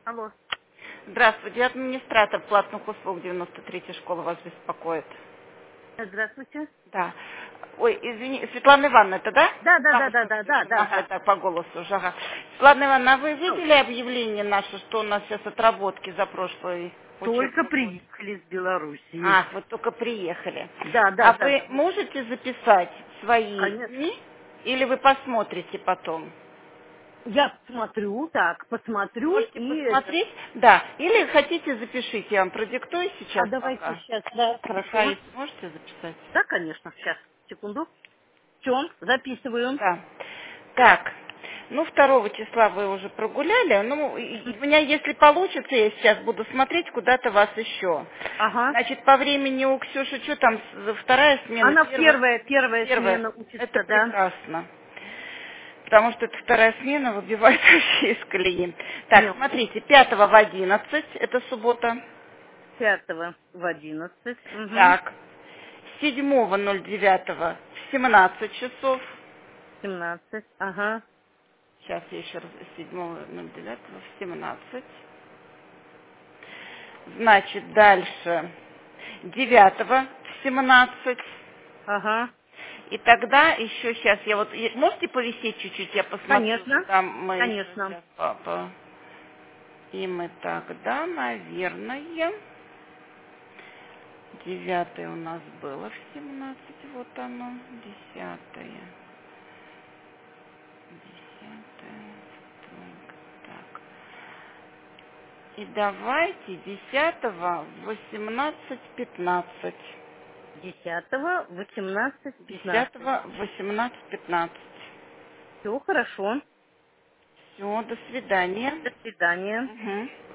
Алло. Здравствуйте, администратор платных услуг 93-й школы вас беспокоит. Здравствуйте. Да. Ой, извини, Светлана Ивановна, это да? Да, да, Да, да, да, что да, да, слышим, да. ага, так по голосу уже, ага. Светлана Ивановна, а вы Ну, видели объявление наше, что у нас сейчас отработки за прошлый только учебный год? приехали с Белоруссии. А, вот только приехали. Да, да, А да, вы да. можете записать свои Конечно. дни или вы посмотрите потом? Я посмотрю, так, посмотрю Можете и это. посмотреть? Да. Или хотите, запишите, я вам продиктую А сейчас давайте пока. сейчас, да, Пока хорошо. есть, можете записать? Да, конечно, сейчас, секунду. Все, записываю. Да. Так, ну, 2 числа вы уже прогуляли. Ну, у меня, если получится, я сейчас буду смотреть куда-то вас еще. Ага. Значит, по времени у Ксюши, что там, вторая смена, Она первая? первая Первая. смена Это учится, да. прекрасно. Потому что эта вторая смена выбивает вообще из колеи. Так, Не, смотрите, 5 в 11, это суббота. 5 в 11. Угу. Так, 7.09 в 17 часов. 17. Ага. Сейчас я еще раз 7.09 в 17. Значит, дальше 9 в 17. Ага. И тогда еще сейчас я вот... Можете повисеть чуть-чуть, я посмотрю, Конечно. там мы еще Конечно. сейчас папа. И мы тогда, наверное, 9 у нас было в 17, вот оно, 10. 10, так. И давайте 10 в 18:15. 10, 18, 15. 10 в 18:15. Все хорошо. Все, до свидания. До свидания. Мгм.